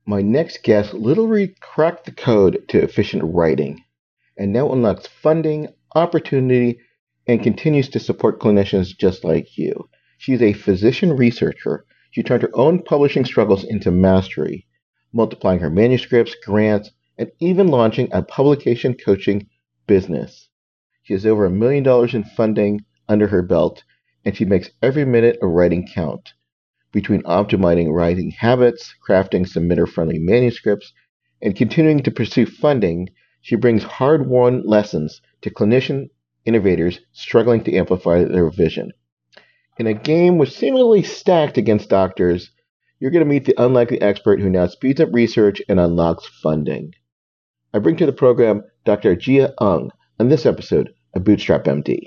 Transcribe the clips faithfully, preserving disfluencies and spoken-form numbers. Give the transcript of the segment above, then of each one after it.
My next guest literally cracked the code to efficient writing and now unlocks funding, opportunity, and continues to support clinicians just like you. She's a physician researcher. She turned her own publishing struggles into mastery, multiplying her manuscripts, grants, and even launching a publication coaching business. She has over a million dollars in funding under her belt, and she makes every minute of writing count. Between optimizing writing habits, crafting submitter-friendly manuscripts, and continuing to pursue funding, she brings hard-won lessons to clinician innovators struggling to amplify their vision. In a game which seemingly stacked against doctors, you're going to meet the unlikely expert who now speeds up research and unlocks funding. I bring to the program Doctor Jia Ung on this episode of Bootstrap M D.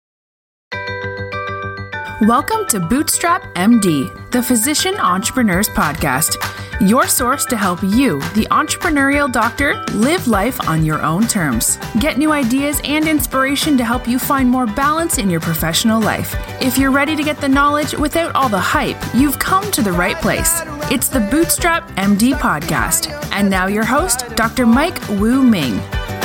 Welcome to Bootstrap M D, the Physician Entrepreneurs Podcast, your source to help you, the entrepreneurial doctor, live life on your own terms. Get new ideas and inspiration to help you find more balance in your professional life. If you're ready to get the knowledge without all the hype, you've come to the right place. It's the Bootstrap M D Podcast. And now your host, Doctor Mike Wu Ming.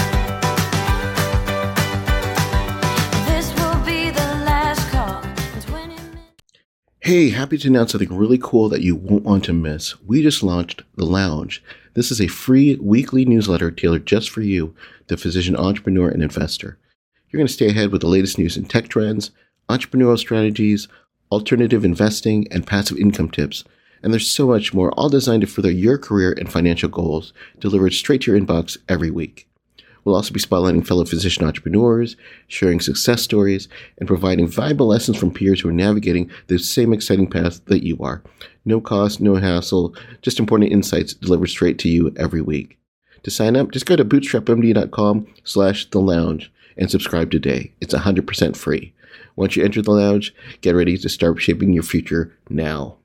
Hey, happy to announce something really cool that you won't want to miss. We just launched The Lounge. This is a free weekly newsletter tailored just for you, the physician entrepreneur and investor. You're going to stay ahead with the latest news in tech trends, entrepreneurial strategies, alternative investing, and passive income tips. And there's so much more, all designed to further your career and financial goals, delivered straight to your inbox every week. We'll also be spotlighting fellow physician entrepreneurs, sharing success stories, and providing valuable lessons from peers who are navigating the same exciting path that you are. No cost, no hassle, just important insights delivered straight to you every week. To sign up, just go to bootstrapmd.com slash the lounge and subscribe today. It's one hundred percent free. Once you enter the lounge, get ready to start shaping your future now.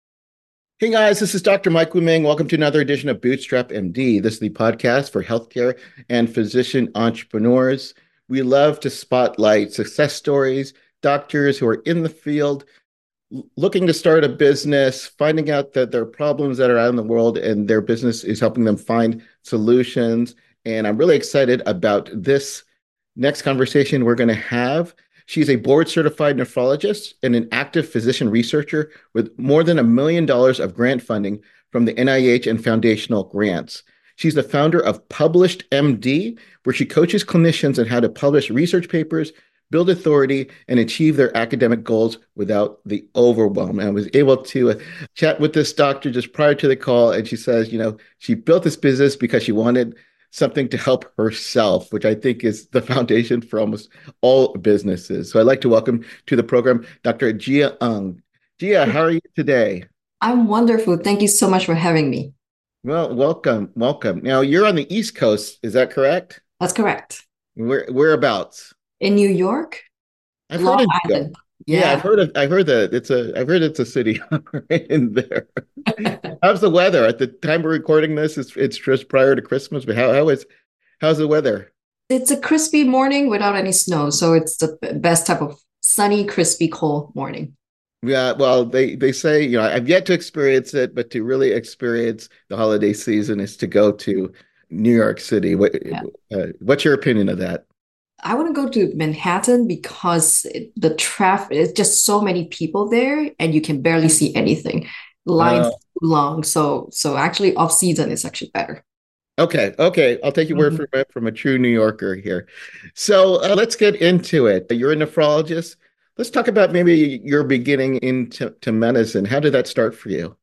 Hey guys, this is Doctor Mike Wu Ming. Welcome to another edition of Bootstrap M D. This is the podcast for healthcare and physician entrepreneurs. We love to spotlight success stories, doctors who are in the field, looking to start a business, finding out that there are problems that are out in the world and their business is helping them find solutions. And I'm really excited about this next conversation we're going to have. She's a board-certified nephrologist and an active physician researcher with more than a million dollars of grant funding from the N I H and foundational grants. She's the founder of Published M D, where she coaches clinicians on how to publish research papers, build authority, and achieve their academic goals without the overwhelm. And I was able to uh, chat with this doctor just prior to the call, and she says, you know, she built this business because she wanted something to help herself, which I think is the foundation for almost all businesses. So I'd like to welcome to the program Doctor Jia Ung. Jia, how are you today? I'm wonderful. Thank you so much for having me. Well, welcome, welcome. Now, you're on the East Coast, is that correct? That's correct. Where whereabouts? In New York? I've Long heard of Island. Yeah, Yeah. I've heard of I've heard that it's a I've heard it's a city right in there. How's the weather? At the time we're recording this, it's it's just prior to Christmas, but how how is how's the weather? It's a crispy morning without any snow, so it's the b- best type of sunny, crispy, cold morning. Yeah, well, they they say, you know, I've yet to experience it, but to really experience the holiday season is to go to New York City. What Yeah. uh, what's your opinion of that? I want to go to Manhattan because it- the traffic, it's just so many people there and you can barely see anything. Lines Uh, too long. So so actually off season is actually better. okay, okay, I'll take your word Mhm. for it from a true New Yorker here. So uh, let's get into it. You're a nephrologist. Let's talk about maybe your beginning into to medicine. How did that start for you?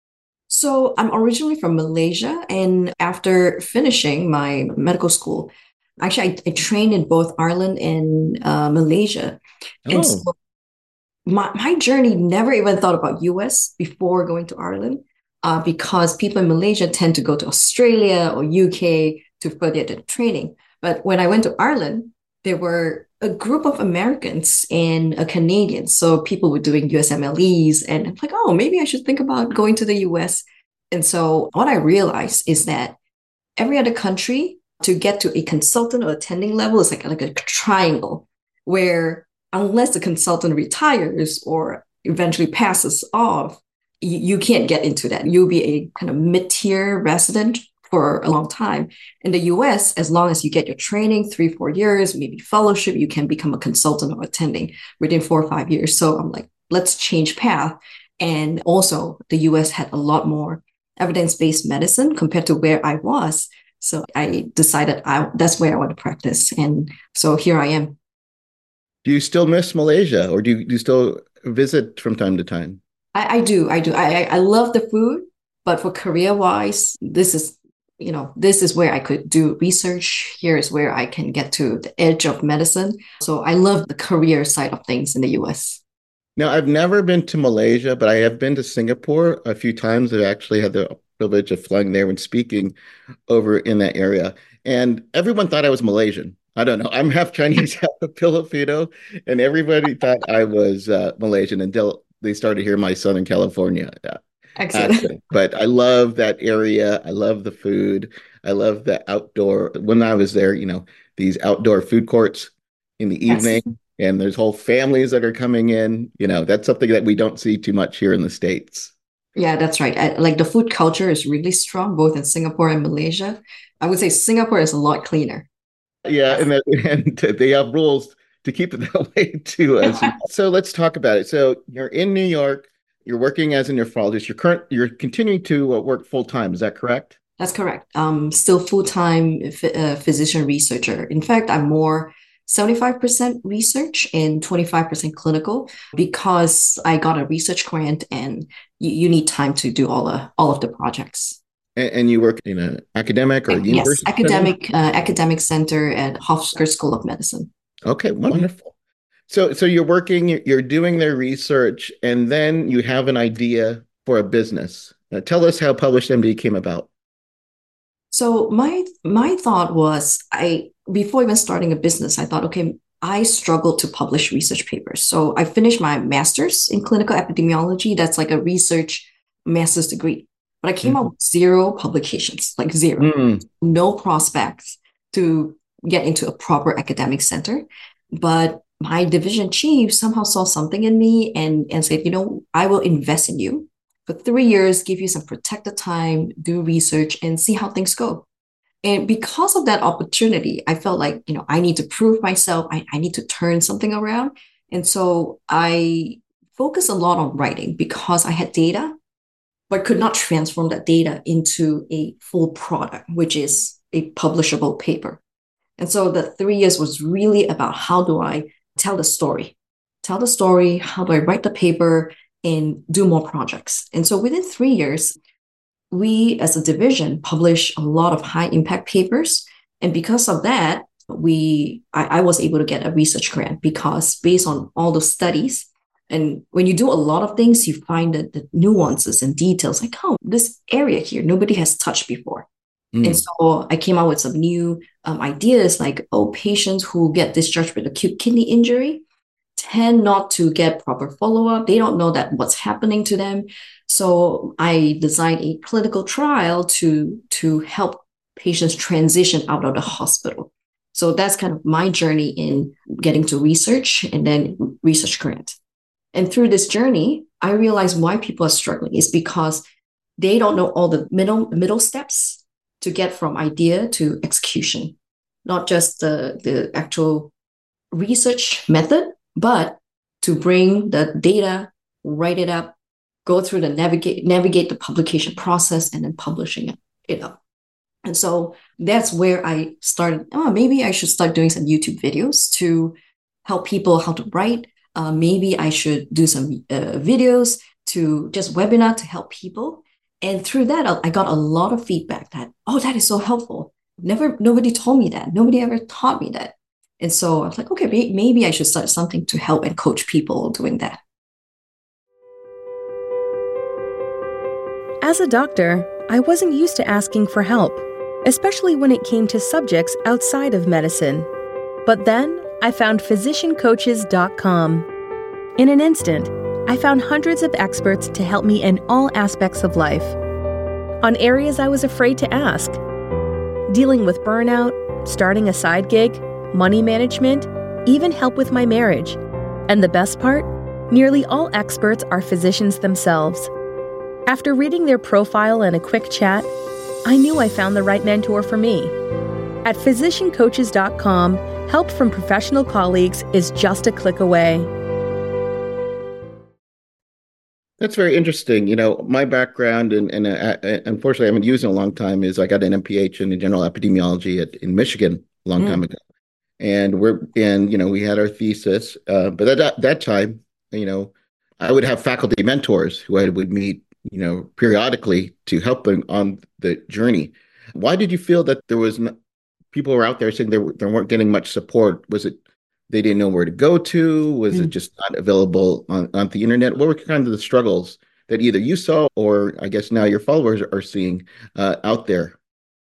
So I'm originally from Malaysia, and after finishing my medical school, actually I, I trained in both Ireland and uh, Malaysia. And Oh, so my, my journey never even thought about U S before going to Ireland, uh, because people in Malaysia tend to go to Australia or U K to further their training. But when I went to Ireland, there were a group of Americans and a Canadian. So people were doing U S M L Es, and I'm like, oh, maybe I should think about going to the U S. And so what I realized is that every other country to get to a consultant or attending level is like, like a triangle where unless the consultant retires or eventually passes off, you, you can't get into that. You'll be a kind of mid-tier resident for a long time. In the U S, as long as you get your training, three, four years, maybe fellowship, you can become a consultant or attending within four or five years. So I'm like, let's change path. And also the U S had a lot more evidence-based medicine compared to where I was. So I decided I, that's where I want to practice. And so here I am. Do you still miss Malaysia, or do you, do you still visit from time to time? I, I do. I do. I, I love the food, but for career-wise, this is, you know, this is where I could do research. Here is where I can get to the edge of medicine. So I love the career side of things in the U S. Now, I've never been to Malaysia, but I have been to Singapore a few times. I've actually had the privilege of flying there and speaking over in that area. And everyone thought I was Malaysian. I don't know. I'm half Chinese, half Filipino, and everybody thought I was uh, Malaysian until they started hearing my Southern California accent. But I love that area. I love the food. I love the outdoor. When I was there, you know, these outdoor food courts in the evening, yes. And there's whole families that are coming in. You know, that's something that we don't see too much here in the States. Yeah, that's right. I, like the food culture is really strong, both in Singapore and Malaysia. I would say Singapore is a lot cleaner. Yeah, and, that, and they have rules to keep it that way too. As you, so let's talk about it. So you're in New York. You're working as a nephrologist. You're current. You're continuing to uh, work full time. Is that correct? That's correct. Um, still full time uh, physician researcher. In fact, I'm more seventy-five percent research and twenty-five percent clinical because I got a research grant and you, you need time to do all the all of the projects. And, and you work in an academic or yes, university? Yes, academic uh, academic center at Hofstra School of Medicine. Okay, wonderful. So, so you're working, you're doing their research, and then you have an idea for a business. Now, tell us how Published M D came about. So my my thought was, I before even starting a business, I thought, okay, I struggled to publish research papers. So I finished my master's in clinical epidemiology. That's like a research master's degree. But I came mm. out with zero publications, like zero, mm. no prospects to get into a proper academic center. But my division chief somehow saw something in me and, and said, you know, I will invest in you for three years, give you some protected time, do research and see how things go. And because of that opportunity, I felt like, you know, I need to prove myself. I, I need to turn something around. And so I focused a lot on writing because I had data, but could not transform that data into a full product, which is a publishable paper. And so the three years was really about how do I tell the story, tell the story, how do I write the paper and do more projects. And so within three years, we as a division published a lot of high impact papers. And because of that, we I, I was able to get a research grant because based on all the studies, and when you do a lot of things, you find that the nuances and details, like, oh, this area here, nobody has touched before. Mm. And so I came out with some new um, ideas like, oh, patients who get discharged with acute kidney injury tend not to get proper follow-up. They don't know that what's happening to them. So I designed a clinical trial to, to help patients transition out of the hospital. So that's kind of my journey in getting to research and then research grant. And through this journey, I realized why people are struggling is because they don't know all the middle middle steps to get from idea to execution, not just the, the actual research method, but to bring the data, write it up, go through the navigate navigate the publication process, and then publishing it, it up. And so that's where I started, oh, maybe I should start doing some YouTube videos to help people how to write. Uh, maybe I should do some uh, videos to just webinar to help people. And through that, I got a lot of feedback that, oh, that is so helpful. Never, nobody told me that. Nobody ever taught me that. And so I was like, okay, maybe I should start something to help and coach people doing that. As a doctor, I wasn't used to asking for help, especially when it came to subjects outside of medicine. But then I found physician coaches dot com. In an instant, I found hundreds of experts to help me in all aspects of life. On areas I was afraid to ask. Dealing with burnout, starting a side gig, money management, even help with my marriage. And the best part? Nearly all experts are physicians themselves. After reading their profile and a quick chat, I knew I found the right mentor for me. At physician coaches dot com, help from professional colleagues is just a click away. That's very interesting. You know, my background, and, and uh, unfortunately I haven't used it in a long time, is I got an M P H in general epidemiology at, in Michigan a long mm. time ago. And we're, and, you know, we had our thesis, uh, but at that, that time, you know, I would have faculty mentors who I would meet, you know, periodically to help them on the journey. Why did you feel that there was no, people were out there saying they, were, they weren't getting much support? Was it they didn't know where to go to? Was mm. it just not available on, on the internet? What were kind of the struggles that either you saw or I guess now your followers are seeing uh, out there?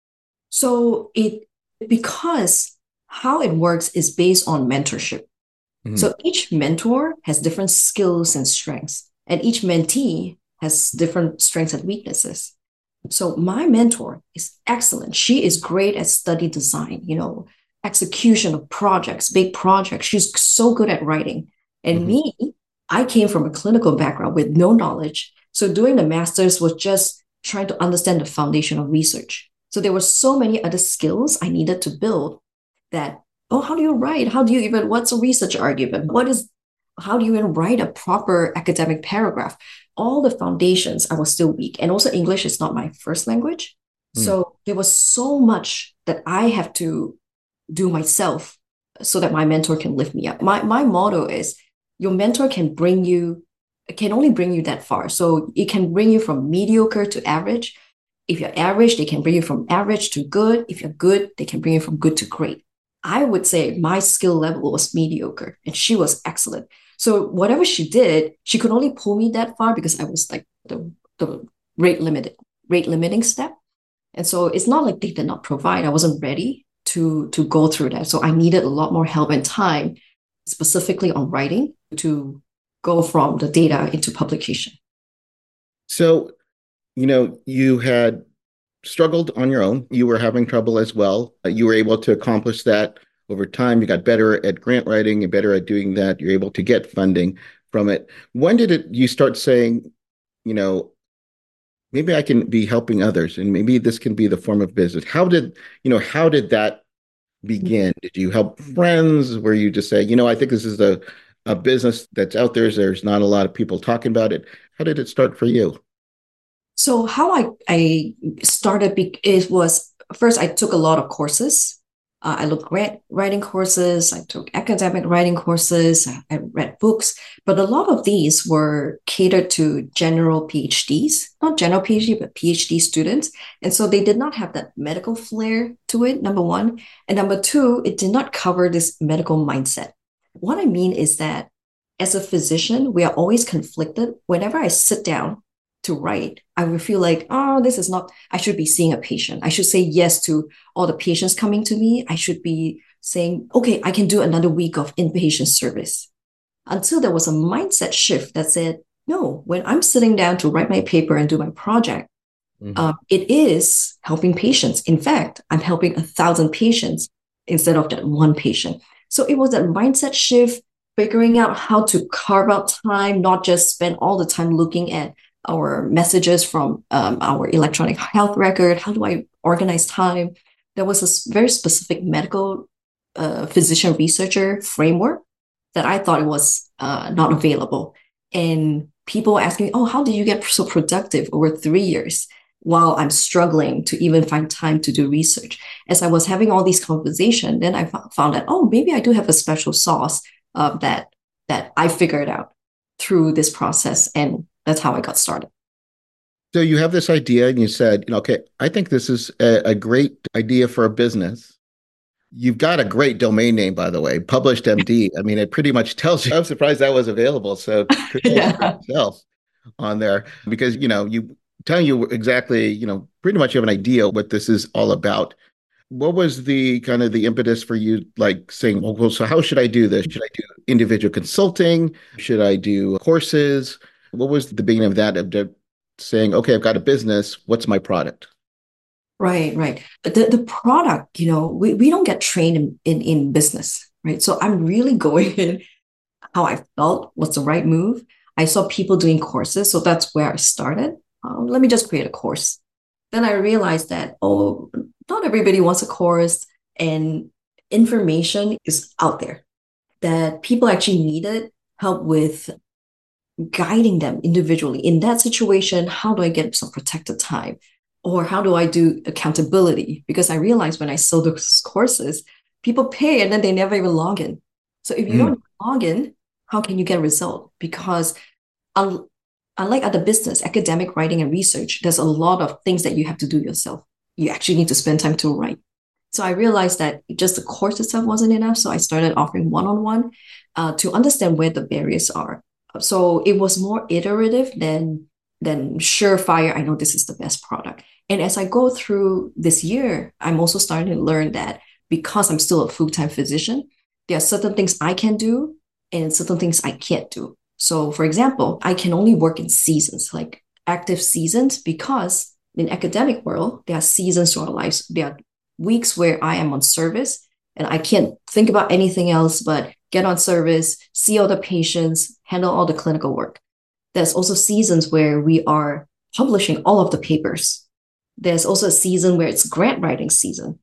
So it, because how it works is based on mentorship. Mm-hmm. So each mentor has different skills and strengths, and each mentee has different strengths and weaknesses. So my mentor is excellent. She is great at study design, you know, execution of projects, big projects. She's so good at writing. And mm-hmm. me, I came from a clinical background with no knowledge. So doing the master's was just trying to understand the foundation of research. So there were so many other skills I needed to build that, oh, how do you write? How do you even, what's a research argument? What is, how do you even write a proper academic paragraph? All the foundations, I was still weak. And also English is not my first language. Mm. So there was so much that I have to do myself so that my mentor can lift me up. My my motto is your mentor can bring you, can only bring you that far. So it can bring you from mediocre to average. If you're average, they can bring you from average to good. If you're good, they can bring you from good to great. I would say my skill level was mediocre and she was excellent. So whatever she did, she could only pull me that far because I was like the, the rate limited, rate limiting step. And so it's not like they did not provide. I wasn't ready to, to go through that. So I needed a lot more help and time, specifically on writing, to go from the data into publication. So, you know, you had struggled on your own. You were having trouble as well. You were able to accomplish that over time. You got better at grant writing and better at doing that. You're able to get funding from it. When did it you start saying, you know, maybe I can be helping others and maybe this can be the form of business? How did, you know, how did that begin? Did you help friends? Were you just say, you know, I think this is a, a business that's out there. There's not a lot of people talking about it. How did it start for you? So how I, I started, it was, first I took a lot of courses. Uh, I looked grant writing courses, I took academic writing courses, I, I read books, but a lot of these were catered to general PhDs, not general PhD, but PhD students. And so they did not have that medical flair to it, number one. And number two, it did not cover this medical mindset. What I mean is that as a physician, we are always conflicted. Whenever I sit down to write, I would feel like, oh, this is not, I should be seeing a patient. I should say yes to all the patients coming to me. I should be saying, okay, I can do another week of inpatient service. Until there was a mindset shift that said, no, when I'm sitting down to write my paper and do my project, mm-hmm. uh, it is helping patients. In fact, I'm helping a thousand patients instead of that one patient. So it was that mindset shift, figuring out how to carve out time, not just spend all the time looking at our messages from um, our electronic health record. How do I organize time? There was a very specific medical uh, physician researcher framework that I thought was uh, not available. And people asking, oh, how did you get so productive over three years while I'm struggling to even find time to do research? As I was having all these conversations, then I f- found that, oh, maybe I do have a special sauce uh, that, that I figured out through this process. And that's how I got started. So you have this idea and you said, you know, okay, I think this is a, a great idea for a business. You've got a great domain name, by the way, Published M D. I mean, it pretty much tells you. I'm surprised that was available. So yeah. Yourself on there because, you know, you telling you exactly, you know, pretty much you have an idea what this is all about. What was the kind of the impetus for you, like saying, well, well, so how should I do this? Should I do individual consulting? Should I do courses? What was the beginning of that, of saying, okay, I've got a business. What's my product? Right, right. But the, the product, you know, we, we don't get trained in, in, in business, right? So I'm really going in how I felt, what's the right move. I saw people doing courses. So that's where I started. um, let me just create a course. Then I realized that, oh, not everybody wants a course, and information is out there that people actually needed help with guiding them individually. In that situation, how do I get some protected time? Or how do I do accountability? Because I realized when I sold those courses, people pay and then they never even log in. So if you mm. don't log in, how can you get a result? Because un- unlike other business, academic writing and research, there's a lot of things that you have to do yourself. You actually need to spend time to write. So I realized that just the course itself wasn't enough. So I started offering one-on-one uh, to understand where the barriers are. So it was more iterative than, than surefire. I know this is the best product. And as I go through this year, I'm also starting to learn that because I'm still a full-time physician, there are certain things I can do and certain things I can't do. So for example, I can only work in seasons, like active seasons, because in academic world, there are seasons to our lives. There are weeks where I am on service and I can't think about anything else but get on service, see all the patients, handle all the clinical work. There's also seasons where we are publishing all of the papers. There's also a season where it's grant writing season.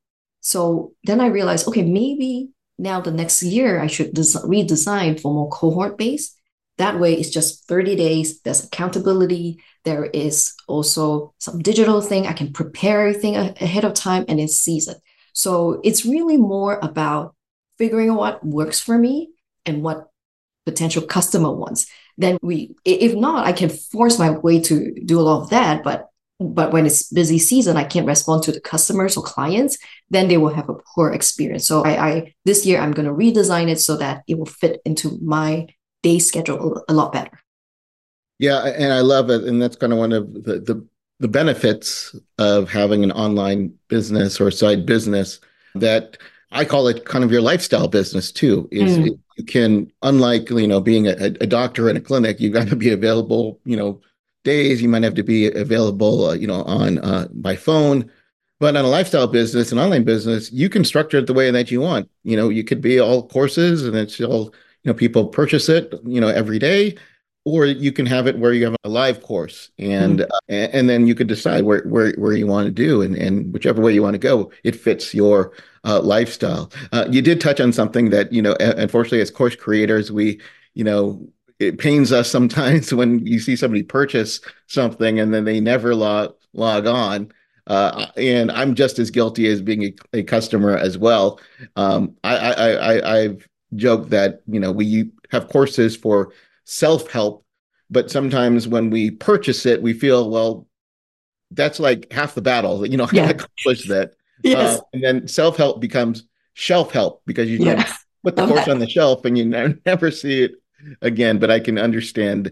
So then I realized, okay, maybe now the next year I should des- redesign for more cohort based. That way it's just thirty days. There's accountability. There is also some digital thing. I can prepare everything a- ahead of time and it's season. So it's really more about figuring out what works for me and what potential customer wants. Then we, if not, I can force my way to do a lot of that, but But when it's busy season, I can't respond to the customers or clients, then they will have a poor experience. So I, I this year, I'm going to redesign it so that it will fit into my day schedule a lot better. Yeah, and I love it. And that's kind of one of the, the, the benefits of having an online business or side business, that I call it kind of your lifestyle business too, is mm. you can, unlike, you know, being a, a doctor in a clinic, you've got to be available, you know, days. You might have to be available, uh, you know, on uh, by phone. But on a lifestyle business, an online business, you can structure it the way that you want. You know, you could be all courses and it's all, you know, people purchase it, you know, every day, or you can have it where you have a live course, and mm. uh, and then you could decide where where where you want to do, and and whichever way you want to go, it fits your uh, lifestyle. Uh, you did touch on something that, you know, unfortunately, as course creators, we, you know, it pains us sometimes when you see somebody purchase something and then they never log log on. Uh, and I'm just as guilty as being a, a customer as well. Um, I, I, I, I've joked that, you know, we have courses for self-help, but sometimes when we purchase it, we feel, well, that's like half the battle. You know, I yeah. accomplished that. Yes. Uh, and then self-help becomes shelf help, because you yeah. can put the okay. course on the shelf and you never, never see it again. But I can understand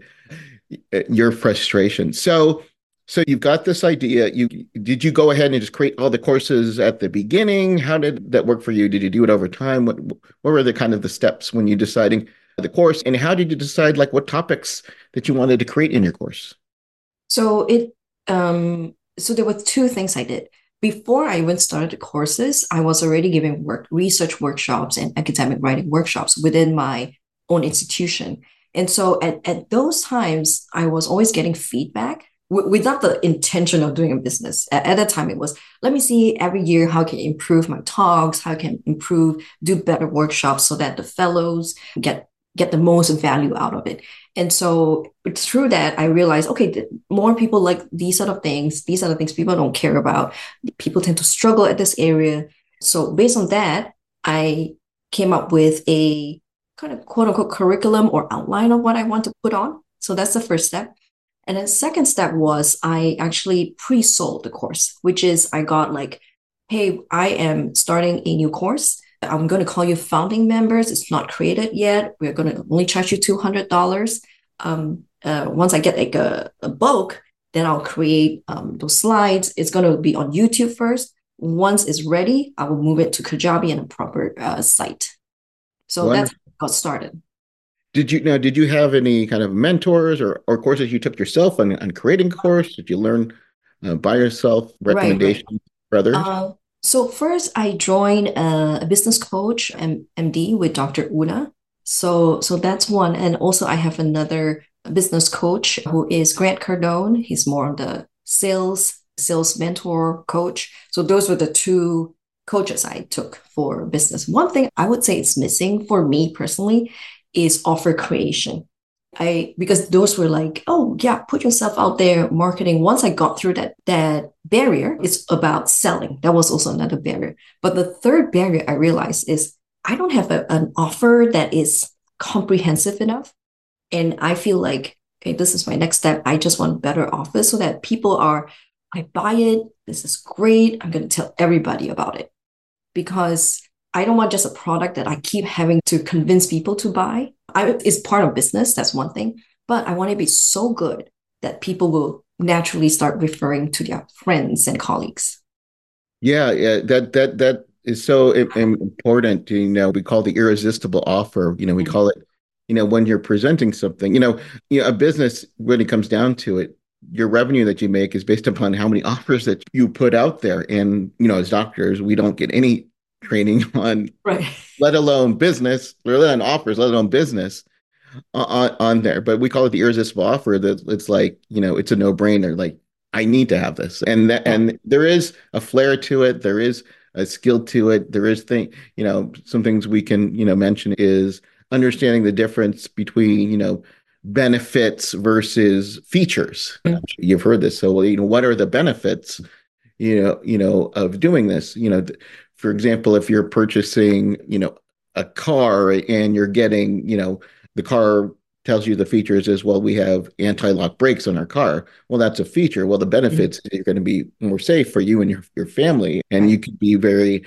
your frustration. So, so you've got this idea. You did you go ahead and just create all the courses at the beginning? How did that work for you? Did you do it over time? What what were the kind of the steps when you deciding the course, and how did you decide like what topics that you wanted to create in your course? So it um so there were two things I did. Before I even started the courses, I was already giving work research workshops and academic writing workshops within my own institution. And so at, at those times, I was always getting feedback w- without the intention of doing a business. At, at that time, it was, let me see every year how I can improve my talks, how I can improve, do better workshops so that the fellows get get the most value out of it. And so through that, I realized, okay, more people like these sort of things. These are the things people don't care about. People tend to struggle at this area. So based on that, I came up with a kind of quote unquote curriculum or outline of what I want to put on. So that's the first step. And then the second step was I actually pre-sold the course, which is I got like, hey, I am starting a new course. I'm going to call you founding members. It's not created yet. We're going to only charge you two hundred dollars. Um, uh, once I get like a, a bulk, then I'll create um, those slides. It's going to be on YouTube first. Once it's ready, I will move it to Kajabi and a proper uh, site. So Wonderful. That's how I got started. Did you now? Did you have any kind of mentors or, or courses you took yourself on, on creating a course? Did you learn uh, by yourself? Recommendations right, right. for others? Uh, So first, I joined a, a business coach, M- MD, with Doctor Una. So, so that's one. And also I have another business coach who is Grant Cardone. He's more on the sales, sales mentor coach. So those were the two coaches I took for business. One thing I would say is missing for me personally is offer creation. I because those were like, oh yeah, put yourself out there, marketing. Once I got through that that barrier, it's about selling. That was also another barrier. But the third barrier I realized is I don't have a, an offer that is comprehensive enough. And I feel like, okay, this is my next step. I just want better offers so that people are, I buy it. This is great. I'm going to tell everybody about it, because I don't want just a product that I keep having to convince people to buy. I, it's part of business. That's one thing. But I want it to be so good that people will naturally start referring to their friends and colleagues. Yeah, yeah, that that that is so important. You know, we call the irresistible offer. You know, we call it, you know, when you're presenting something, you know, you know, a business, when it comes down to it, your revenue that you make is based upon how many offers that you put out there. And, you know, as doctors, we don't get any training on, right, let alone business, let alone offers, let alone business on, on there. But we call it the irresistible offer. That it's like, you know, it's a no-brainer. Like, I need to have this. And that, and there is a flair to it. There is a skill to it. There is thing, you know, some things we can, you know, mention is understanding the difference between, you know, benefits versus features. Mm-hmm. You've heard this. So, you know, what are the benefits, you know, you know, of doing this? You know, th- for example, if you're purchasing, you know, a car and you're getting, you know, the car tells you the features as well, we have anti-lock brakes on our car. Well, that's a feature. Well, the benefits, mm-hmm. you're going to be more safe for you and your, your family. And you can be very,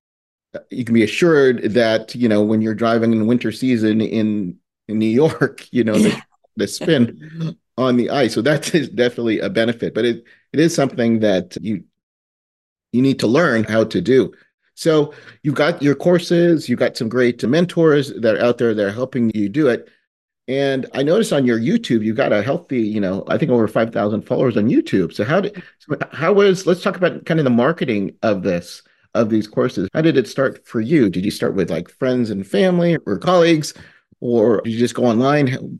you can be assured that, you know, when you're driving in winter season in, in New York, you know, the, the spin on the ice. So that is definitely a benefit, but it, it is something that you, you need to learn how to do. So you've got your courses, you've got some great mentors that are out there that are helping you do it. And I noticed on your YouTube, you've got a healthy, you know, I think over five thousand followers on YouTube. So how did, how was, let's talk about kind of the marketing of this, of these courses. How did it start for you? Did you start with like friends and family or colleagues, or did you just go online?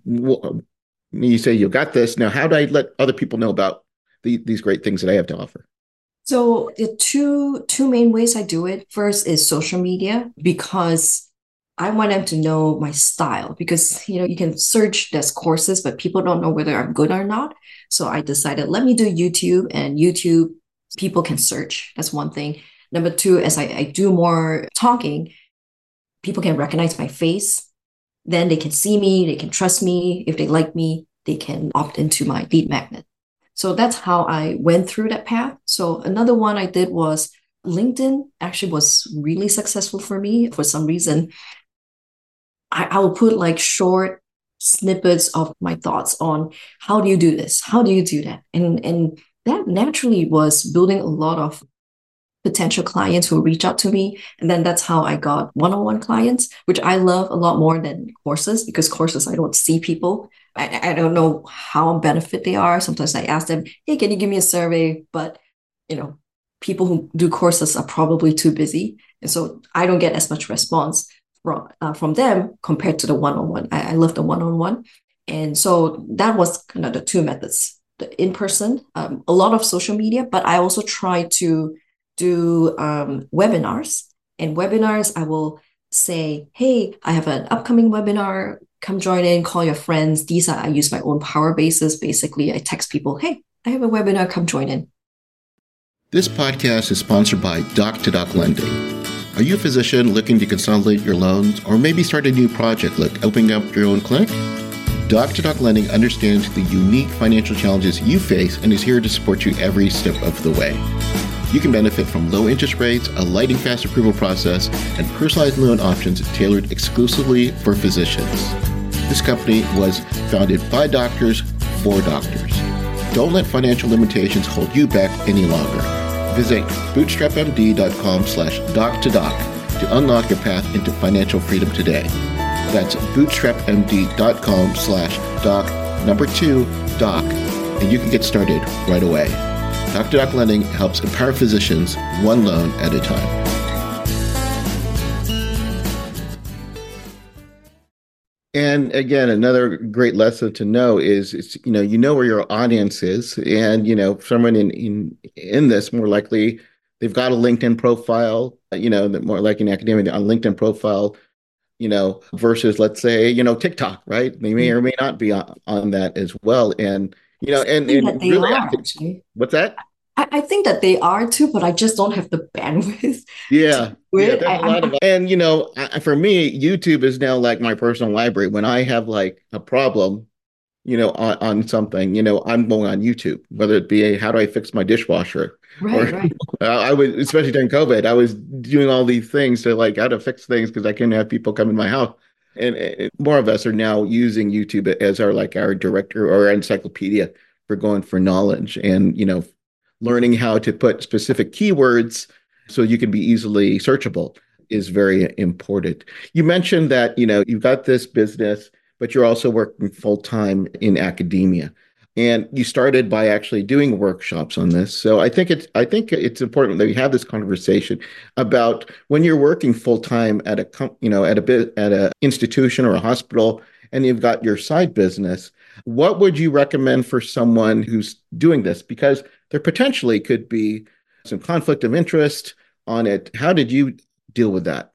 You say you got this. Now, how do I let other people know about the, these great things that I have to offer? So the two two main ways I do it. First is social media, because I want them to know my style, because, you know, you can search there's courses, but people don't know whether I'm good or not. So I decided, let me do YouTube, and YouTube, people can search. That's one thing. Number two, as I, I do more talking, people can recognize my face. Then they can see me, they can trust me. If they like me, they can opt into my lead magnet. So that's how I went through that path. So another one I did was LinkedIn actually was really successful for me. For some reason, I, I will put like short snippets of my thoughts on how do you do this? How do you do that? And, and that naturally was building a lot of potential clients who reach out to me. And then that's how I got one-on-one clients, which I love a lot more than courses, because courses, I don't see people. I, I don't know how benefit they are. Sometimes I ask them, hey, can you give me a survey? But, you know, people who do courses are probably too busy. And so I don't get as much response from, uh, from them compared to the one-on-one. I, I love the one-on-one. And so that was kind of the two methods, the in-person, um, a lot of social media, but I also try to do um, webinars. And webinars, I will say, hey, I have an upcoming webinar. Come join in, call your friends. These are, I use my own power bases. Basically, I text people, hey, I have a webinar, come join in. This podcast is sponsored by Doc to Doc Lending. Are you a physician looking to consolidate your loans, or maybe start a new project like opening up your own clinic? Doc to Doc Lending understands the unique financial challenges you face and is here to support you every step of the way. You can benefit from low interest rates, a lightning fast approval process, and personalized loan options tailored exclusively for physicians. This company was founded by doctors for doctors. Don't let financial limitations hold you back any longer. Visit bootstrapmd.com slash doc to doc to unlock your path into financial freedom today. That's bootstrapmd.com slash doc number two doc, and you can get started right away. Doc to Doc Lending helps empower physicians one loan at a time. And again, another great lesson to know is, it's, you know, you know where your audience is, and you know, someone in in in this more likely they've got a LinkedIn profile, you know, that more like in academia on LinkedIn profile, you know, versus let's say, you know, TikTok, right? They may or may not be on, on that as well, and you know, I and think that and they really, are active, actually. what's that? I, I think that they are too, but I just don't have the bandwidth to Yeah, do yeah, it. there's I, a I'm, lot of, and you know, I, for me, YouTube is now like my personal library. When I have like a problem, you know, on, on something, you know, I'm going on YouTube, whether it be a, how do I fix my dishwasher, or right, right. I was, especially during COVID, I was doing all these things to like how to fix things because I couldn't have people come in my house. And it, more of us are now using YouTube as our like our director or our encyclopedia for going for knowledge, and you know, learning how to put specific keywords so you can be easily searchable is very important. You mentioned that, you know, you've got this business, but you're also working full time in academia. And you started by actually doing workshops on this. So I think it's I think it's important that we have this conversation about when you're working full time at a com- you know at a bit at a institution or a hospital, and you've got your side business. What would you recommend for someone who's doing this? Because there potentially could be some conflict of interest on it. How did you deal with that?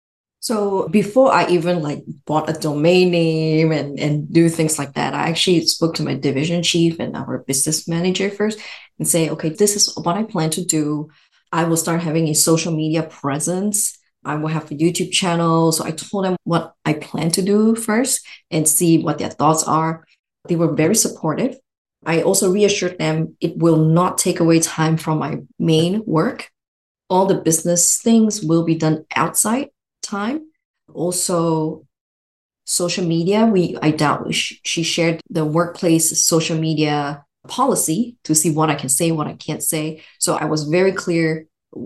So before I even like bought a domain name and, and do things like that, I actually spoke to my division chief and our business manager first and say, okay, this is what I plan to do. I will start having a social media presence. I will have a YouTube channel. So I told them what I plan to do first and see what their thoughts are. They were very supportive. I also reassured them it will not take away time from my main work. All the business things will be done outside time. Also, social media, we I doubt she shared the workplace social media policy to see what I can say, what I can't say. So I was very clear.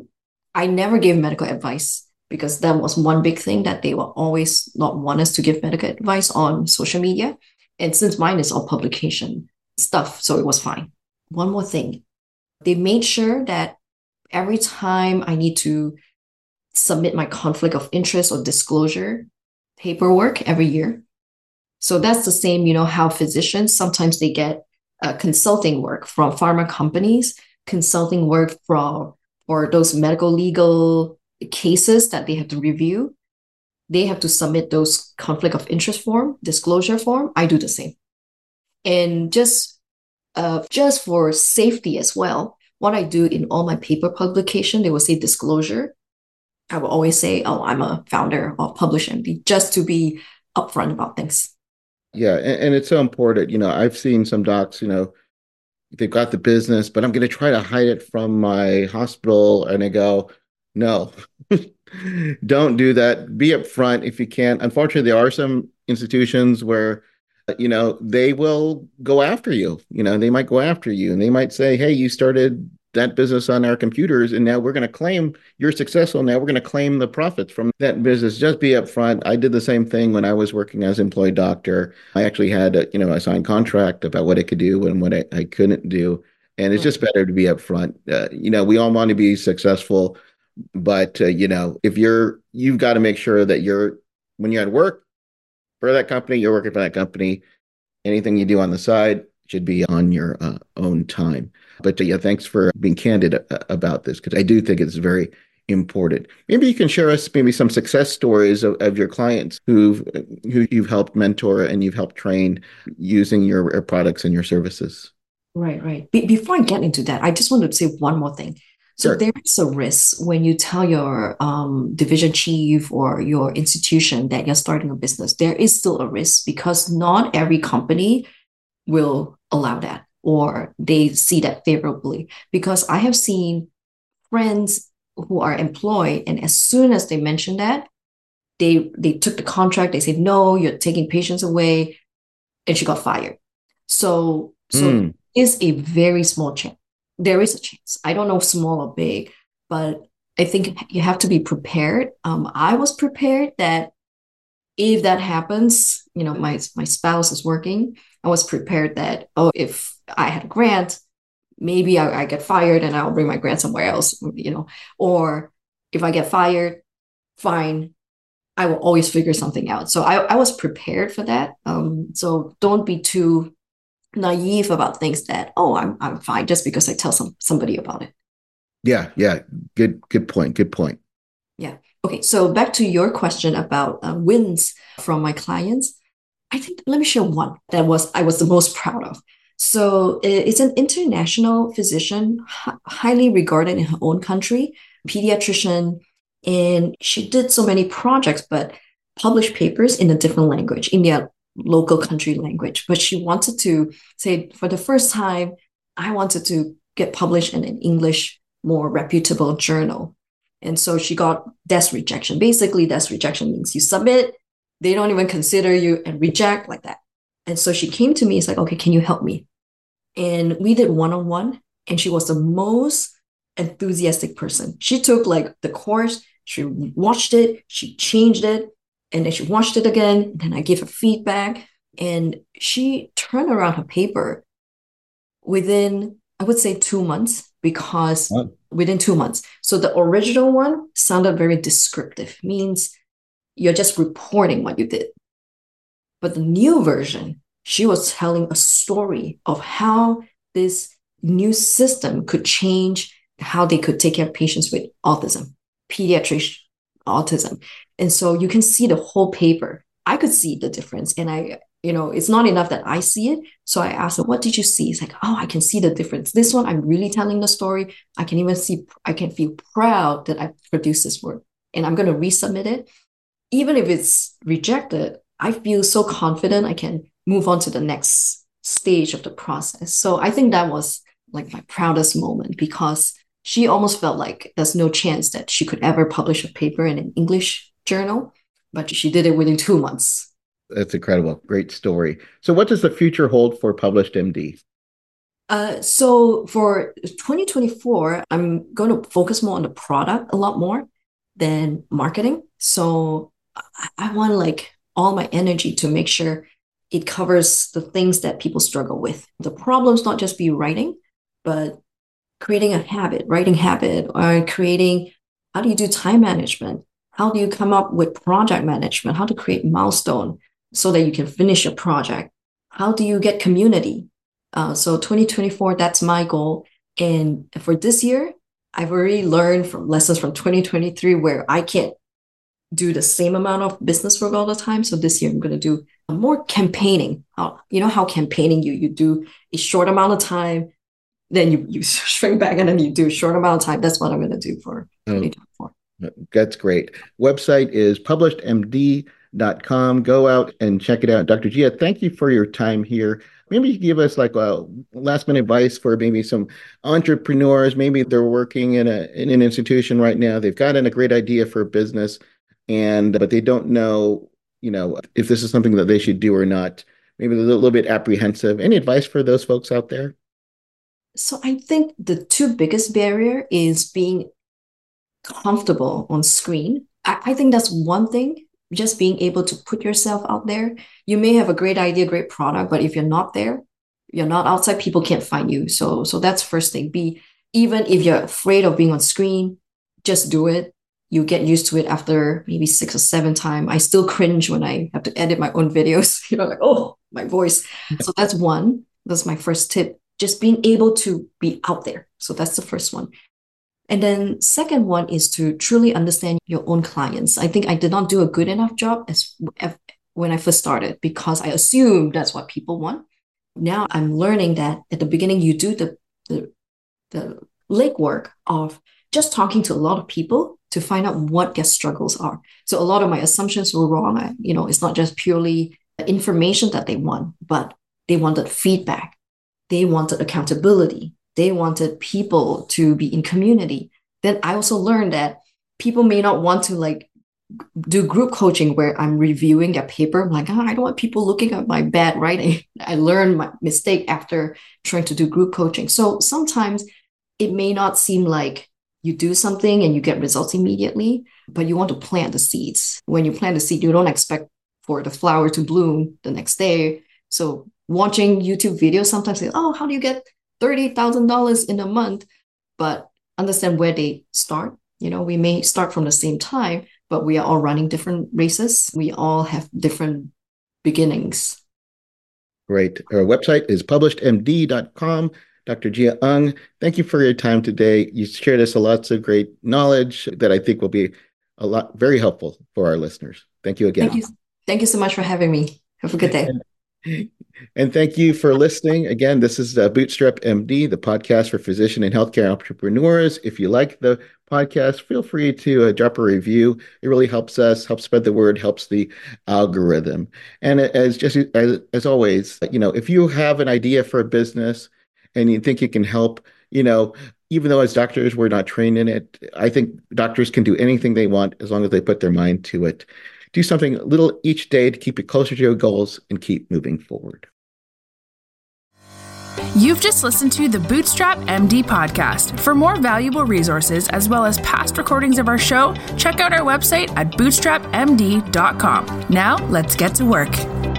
I never gave medical advice because that was one big thing that they will always not want us to give medical advice on social media. And since mine is all publication stuff, so it was fine. One more thing, they made sure that every time I need to submit my conflict of interest or disclosure paperwork every year. So that's the same, you know, how physicians sometimes they get uh, consulting work from pharma companies, consulting work from or those medical legal cases that they have to review. They have to submit those conflict of interest form, disclosure form. I do the same. And just uh, just for safety as well, what I do in all my paper publication, they will say disclosure. I will always say, oh, I'm a founder of Publish M D, just to be upfront about things. Yeah, and, and it's so important. You know, I've seen some docs, you know, they've got the business, but I'm going to try to hide it from my hospital. And I go, no, don't do that. Be upfront if you can. Unfortunately, there are some institutions where, you know, they will go after you. You know, they might go after you and they might say, hey, you started that business on our computers, and now we're going to claim you're successful. Now we're going to claim the profits from that business. Just be upfront. I did the same thing when I was working as employee doctor. I actually had a, you know, a signed contract about what I could do and what I, I couldn't do. And it's just better to be upfront. Uh, you know, we all want to be successful, but uh, you know, if you're, you've got to make sure that you're, when you're at work for that company, you're working for that company. Anything you do on the side should be on your uh, own time. But uh, yeah, thanks for being candid uh, about this, because I do think it's very important. Maybe you can share us maybe some success stories of, of your clients who've who you've helped mentor and you've helped train using your, your products and your services. Right, right. Be- before I get into that, I just wanted to say one more thing. So Sure. there is a risk when you tell your um, division chief or your institution that you're starting a business. There is still a risk because not every company will allow that or they see that favorably. Because I have seen friends who are employed, and as soon as they mention that, they they took the contract. They said, "No, you're taking patients away," and she got fired. So so Mm. is a very small chance. There is a chance. I don't know small or big, but I think you have to be prepared. Um, I was prepared that if that happens, you know, my my spouse is working. I was prepared that, oh, if I had a grant, maybe I, I get fired and I'll bring my grant somewhere else, you know, or if I get fired, fine. I will always figure something out. So I, I was prepared for that. Um, so don't be too naive about things that, oh, I'm I'm fine just because I tell some somebody about it. Yeah, yeah. Good, good point. Good point. Yeah. Okay. So back to your question about uh, wins from my clients. I think let me share one that was I was the most proud of. So it's an international physician, h- highly regarded in her own country, pediatrician, and she did so many projects, but published papers in a different language, in their local country language. But she wanted to say, for the first time, I wanted to get published in an English, more reputable journal. And so she got desk rejection. Basically, desk rejection means you submit, they don't even consider you and reject like that. And so she came to me, it's like, okay, can you help me? And we did one-on-one, and she was the most enthusiastic person. She took like the course, she watched it, she changed it, and then she watched it again. And then I gave her feedback, and she turned around her paper within, I would say, two months, because Wow. within two months. So the original one sounded very descriptive, means you're just reporting what you did. But the new version, she was telling a story of how this new system could change how they could take care of patients with autism, pediatric autism. And so you can see the whole paper. I could see the difference. And I, you know, it's not enough that I see it. So I asked her, what did you see? It's like, oh, I can see the difference. This one, I'm really telling the story. I can even see, I can feel proud that I produced this work. And I'm going to resubmit it. Even if it's rejected, I feel so confident I can move on to the next stage of the process. So I think that was like my proudest moment, because she almost felt like there's no chance that she could ever publish a paper in an English journal, but she did it within two months. That's incredible. Great story. So what does the future hold for Published M D? Uh, so for twenty twenty-four, I'm going to focus more on the product a lot more than marketing. So I, I want like all my energy to make sure it covers the things that people struggle with. The problems not just be writing, but creating a habit, writing habit, or creating, how do you do time management? How do you come up with project management? How to create milestone so that you can finish your project? How do you get community? Uh, so twenty twenty-four, that's my goal. And for this year, I've already learned from lessons from twenty twenty-three where I can't do the same amount of business work all the time. So this year I'm going to do more campaigning. Uh, you know how campaigning you you do a short amount of time, then you, you shrink back, and then you do a short amount of time. That's what I'm going to do for twenty twenty-four. That's great. Website is published M D dot com. Go out and check it out. Doctor Jia, thank you for your time here. Maybe you could give us like a last minute advice for maybe some entrepreneurs. Maybe they're working in a in an institution right now. They've gotten a great idea for a business, and but they don't know, you know, if this is something that they should do or not. Maybe they're a little bit apprehensive. Any advice for those folks out there? So I think the two biggest barrier is being comfortable on screen. I, I think that's one thing, just being able to put yourself out there. You may have a great idea, great product, but if you're not there, you're not outside, people can't find you. So, so that's first thing. Be, even if you're afraid of being on screen, just do it. You get used to it after maybe six or seven times. I still cringe when I have to edit my own videos, you know, like, oh, my voice. So that's one. That's my first tip. Just being able to be out there. So that's the first one. And then second one is to truly understand your own clients. I think I did not do a good enough job as when I first started, because I assumed that's what people want. Now I'm learning that at the beginning, you do the, the, the legwork of just talking to a lot of people to find out what their struggles are. So a lot of my assumptions were wrong. I, you know, it's not just purely information that they want, but they wanted feedback. They wanted accountability. They wanted people to be in community. Then I also learned that people may not want to like do group coaching where I'm reviewing their paper. I'm like, oh, I don't want people looking at my bad writing. I learned my mistake after trying to do group coaching. So sometimes it may not seem like you do something and you get results immediately, but you want to plant the seeds. When you plant the seed, you don't expect for the flower to bloom the next day. So watching YouTube videos sometimes say, oh, how do you get thirty thousand dollars in a month? But understand where they start. You know, we may start from the same time, but we are all running different races. We all have different beginnings. Great. Our website is published m d dot com. Doctor Jia Ung, thank you for your time today. You shared us a lots of great knowledge that I think will be a lot very helpful for our listeners. Thank you again. Thank you. Thank you so much for having me. Have a good day. And, and thank you for listening. Again, this is uh, Bootstrap M D, the podcast for physician and healthcare entrepreneurs. If you like the podcast, feel free to uh, drop a review. It really helps us, helps spread the word, helps the algorithm. And as just as, as always, you know, if you have an idea for a business and you think it can help, you know, even though as doctors we're not trained in it, I think doctors can do anything they want as long as they put their mind to it. Do something little each day to keep you closer to your goals and keep moving forward. You've just listened to the Bootstrap M D podcast. For more valuable resources, as well as past recordings of our show, check out our website at bootstrap m d dot com. Now, let's get to work.